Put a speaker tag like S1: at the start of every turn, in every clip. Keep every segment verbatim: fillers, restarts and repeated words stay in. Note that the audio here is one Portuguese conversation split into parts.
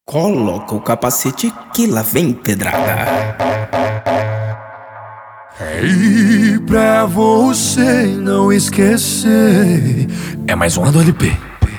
S1: Coloca o capacete que lá vem pedrada.
S2: E pra você não esquecer, é mais uma do L P.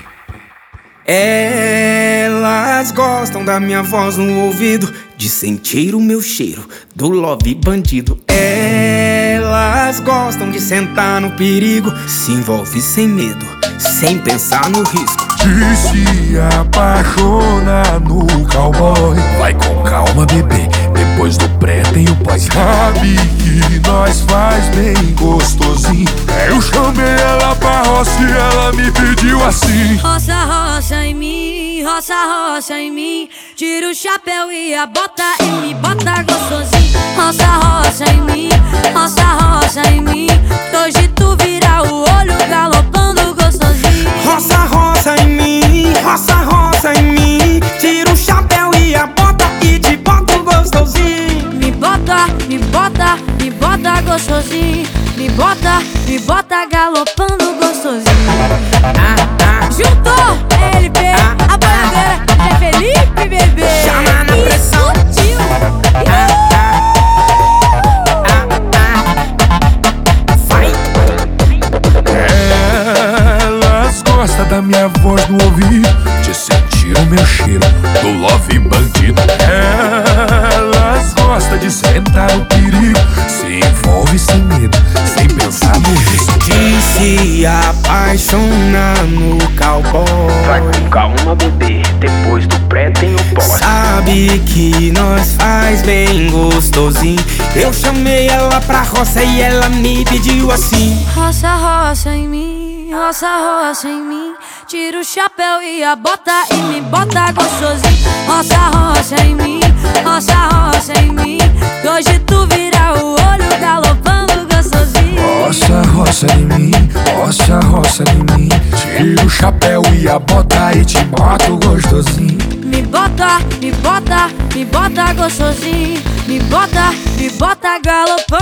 S1: Elas gostam da minha voz no ouvido, de sentir o meu cheiro do love bandido. Elas gostam de sentar no perigo, se envolve sem medo, sem pensar no risco.
S2: E se apaixona no cowboy, vai com calma, bebê, depois do pré tem o pós. Sabe que nós faz bem gostosinho. Eu chamei ela pra roça e ela me pediu assim:
S3: roça, roça em mim, roça, roça em mim. Tira o chapéu e a bota e me bota gostosinho. Roça, roça em mim, roça, roça em mim. Hoje tu vira o olho galopando gostosinho.
S1: Roça, roça em mim, roça, roça em mim. Tira o chapéu e a bota e te bota gostosinho.
S3: Me bota, me bota, me bota gostosinho. Me bota, me bota galopando gostosinho.
S1: Ah, ah.
S3: Juntou L P,
S1: Ah,
S3: a bandeira é Felipe, bebê.
S1: Chama na pressão.
S3: Explodiu.
S1: Ah, ah. Ah, ah. Vai.
S2: Elas gostam da minha voz no ouvido, de sentir o meu cheiro do love bandido. Elas gostam de sentar no perigo, se envolve sem medo, sem pensar no risco.
S1: De se apaixonar no cowboy,
S4: vai com calma, bebê, depois do pré tem o pós.
S1: sabe que nós faz bem gostosinho. Eu chamei ela pra roça e ela me pediu assim:
S3: Roça, roça em mim, roça, roça em mim. Tira o chapéu e a bota e me bota gostosinho. Roça, roça em mim, roça, roça em mim. Hoje tu vira o olho galopando gostosinho.
S2: Roça, roça em mim, roça, roça em mim. Tira o chapéu e a bota e te boto gostosinho.
S3: Me bota, me bota, me bota gostosinho. Me bota, me bota galopando.